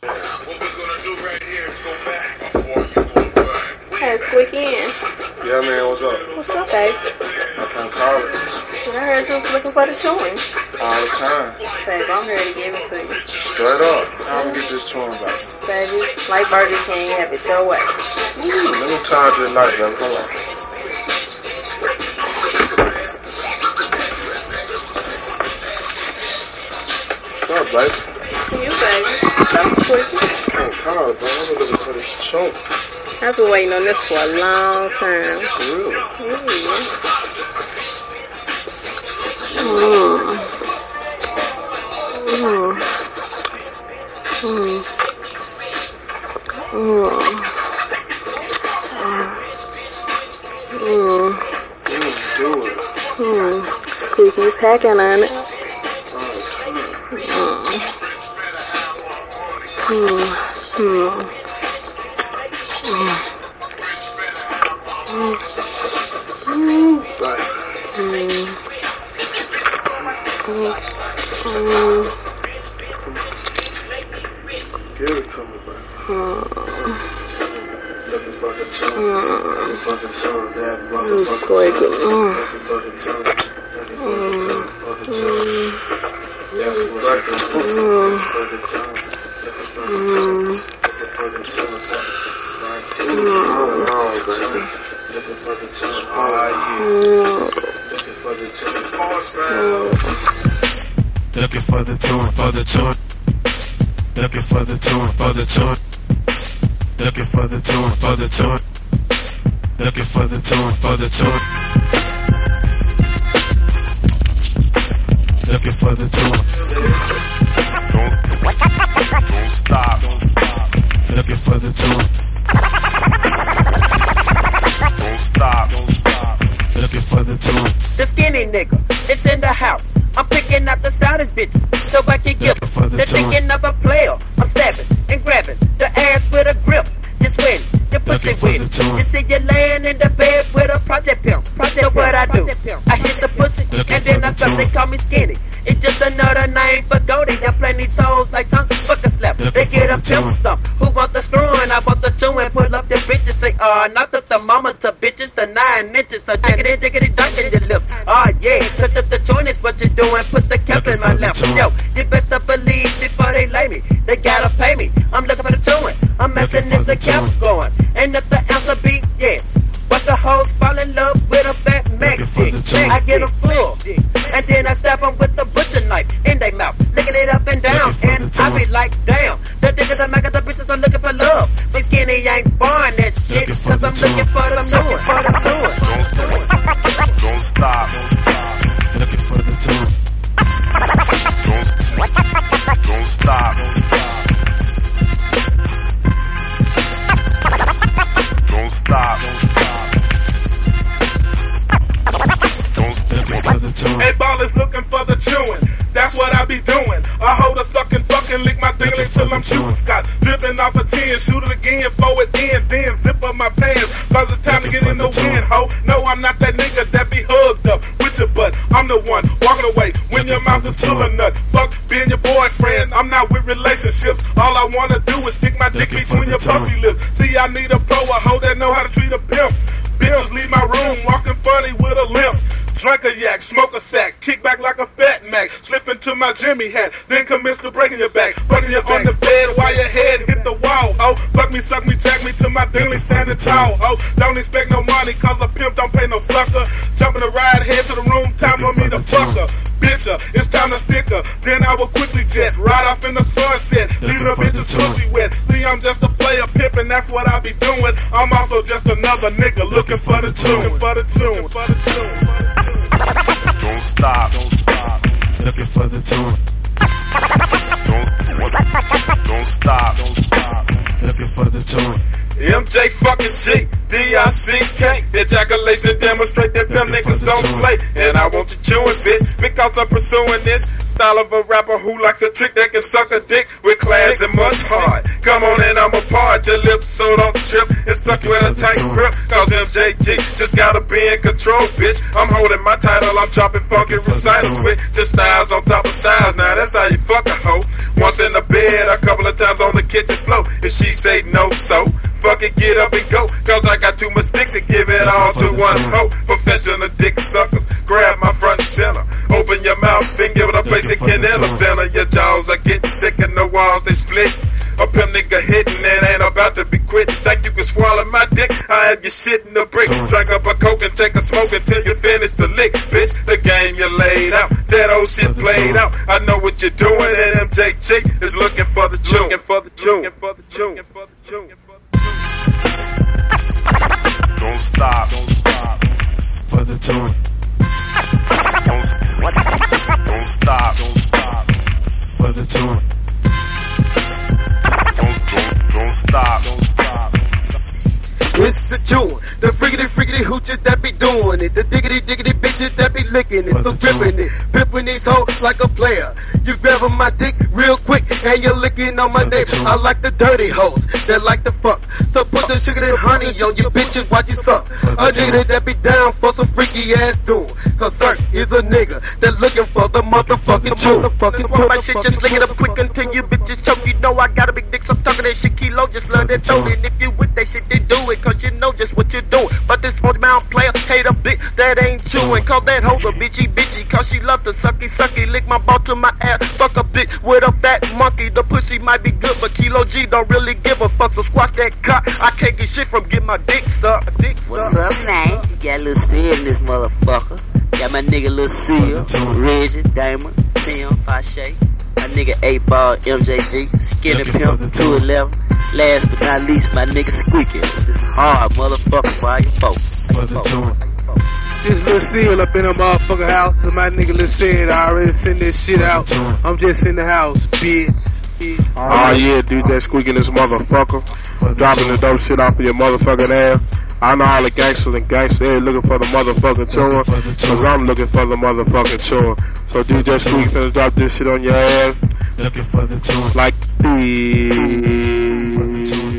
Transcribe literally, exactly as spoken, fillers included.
What we're gonna do right here is go back before you go back. Hey, Squeaky in. Yeah, man, what's up? What's up, babe? I'm from college. I heard you was looking for the chewing. All the time. Babe, I'm here to give it to you. Straight up. How we get this chewing back? Baby, like Burger King, have it your way. Ooh, let me charge this light, baby. Come on. What's up, baby? You, baby. So Squeaky. Oh, college, man. I'm looking for this chewing. I've been waiting on this for a long time. Really? Mm. Mm. Mm. Mm. Mm. Mm, do it. Mm. Squeaky packing on it. Mm. Mm. Mm. Mm. Mm. Mm. Mm. Mm. Give it to me, bro. Mm. Motherfucking tongue. Motherfucking tongue. That Mm. motherfucking tongue. Mm. Motherfucking tongue. Mm. Motherfucking tongue. That's what I can do. Mm. Motherfucking tongue. Mm. Motherfucking tongue. Mm. Motherfucking tongue. Ah, yeah. Mm. Motherfucking tongue. Looking for the tune, for the tune. Looking for the tune, for the tune. Looking for the tune, for the tune. Looking for the tune, for the tune. Looking for the tune. Don't, don't stop. Looking for the tune. Don't stop. Looking for the tune. The skinny nigga, it's in the house. I'm picking up the stoutest bitches, so I can give them. They're thinking of a player. I'm stabbing and grabbing the ass with a grip. Just win, your pussy win. You see you laying in the bed with a project pimp. Project what I do. I hit the pussy and then I stop. They call me skinny. It's just another name for Goldie. I play these songs like tongue fucker slap. They get a pimp stump. Who want the screwing? I want the chewing. Pull up the bitches. Say, uh, not the thermometer bitches. The nine inches. So diggity diggity dunk in your lips. Oh yeah, touch up the joint is what you do. And put the cap in my lap. Yo, you best to believe before they lay me, they gotta pay me. I'm looking for the tune. I'm messing if the cap going. Ain't if the answer be yes. Watch the hoes fall in love with a fat Mac dick. I get them full, and then I stab them with the butcher knife in their mouth, licking it up and down, and I be like, damn. The niggas that make the bitches are looking for love. So skinny ain't born that shit, cause I'm looking for the looking for the tune. Don't stop. Looking for the tune. Don't, don't stop. Don't stop. Don't stop. Hey, ballers looking for the chewing. That's what I be doing. I hold a sucking fucking lick my dingling till I'm chewing. Scott dripping off a chin, shoot it again, forward it in, then zip up my pants. Cause it's time to get in the wind, ho. No, I'm not that nigga that be hugged up with your butt. I'm the one walking away when your mouth is full of nut. Fuck being your boyfriend, I'm not with relationships. All I wanna do is stick my dick between your puppy lips. See, I need a pro, a hoe that know how to treat a pimp. Bitches leave my room walking funny with a limp. Drink a yak, smoke a sack, kick back like a fat Mac, slip into my Jimmy hat, then commence to breaking your back, fucking you on the bed while your head hit the wall, ho. Fuck me, suck me, tag me to my dingly standing tall, ho. Don't expect no money, cause a pimp don't pay no sucker. Jumping the ride, head to the room, time on me to fuck her. Bitch her, it's time to stick her, then I will quickly jet, right off in the sunset, leave the bitch's pussy wet. See, I'm just a player pimp and that's what I be doing. I'm also just another nigga looking for the tune, for the tune, for the tune. Don't stop. Don't stop. Looking for the tune. Don't, don't stop. Don't stop. Looking for the tune. M J fucking G, D I C K. Ejaculation demonstrate that them niggas don't play. And I want you chewing, bitch, because I'm pursuing this style of a rapper who likes a trick that can suck a dick with class and much heart. Come on and I'm a part your lips so don't trip and suck you in a tight grip. Cause M J G just gotta be in control, bitch. I'm holding my title, I'm dropping funky recitals with just styles on top of styles. Now that's how you fuck a hoe. Once in the bed, a couple of times on the kitchen floor. If she say no, so fuck it, get up and go. Cause I got too much dick to give it all to one hoe. Professional dick suckers, grab my front and center. Open your mouth and give it a place it can enter. Your jaws are getting sick and the walls they split. A pimp nigga hitting and ain't about to be quit. Think you can swallow my dick? I have your shit in the brick. Drink up a coke and take a smoke until you finish the lick, bitch. The game you laid out, that old shit played out. I know what you're doing, and M J G is looking for the tune. Looking for the tune. Looking for the tune. Looking for the tune. Don't stop. Don't stop. For the tune. Don't, don't stop. Don't stop. For the tune. Don't, don't, don't stop. Don't stop. It's the tune, the friggity friggity hooches that be doing it, the diggity diggity bitches that be licking it, so ripping it, pipping these hoes like a player. You grabbing my dick real quick and you're licking on my neighbor. I like the dirty hoes that like to fuck, so put the sugar and honey on your bitches while you suck. A nigga that be down for some freaky ass tune, cause Sir is a nigga that looking for the motherfucking tune. Motherfucking tune. My shit just lick it up quick until you bitches choke. You know I got a big dick, so I'm talking that shit kilo, just love that throat. And if you with that shit, then do it, cause you know just what you're doing. But this forty pound player hate a bitch that ain't chewing. Call that hoe a bitchy bitchy, cause she love to sucky sucky. Lick my ball to my ass, fuck a bitch with a fat monkey. The pussy might be good, but Kilo G don't really give a fuck. So squash that cock, I can't get shit from getting my dick sucked. Dick What's up, man? Got a little steel in this motherfucker. Got my nigga Lil Seal, Reggie, Damon, Tim, Pache. My nigga eight ball, M J G, Skinny Pimp, two eleven. Last but not least, my nigga Squeaky. This hard motherfucker for your folks. This Lil Seal up in a motherfucker house. And my nigga Lil Seal, I already sent this shit out. I'm just in the house, bitch. Oh yeah, D J Squeaky this motherfucker. Dropping the dope shit off of your motherfucking ass. I know all the gangsters and gangsters, they looking for the motherfucking tune. Cause I'm looking for the motherfucking tune. So D J Squeaky finna drop this shit on your ass. Looking for the tune. Like the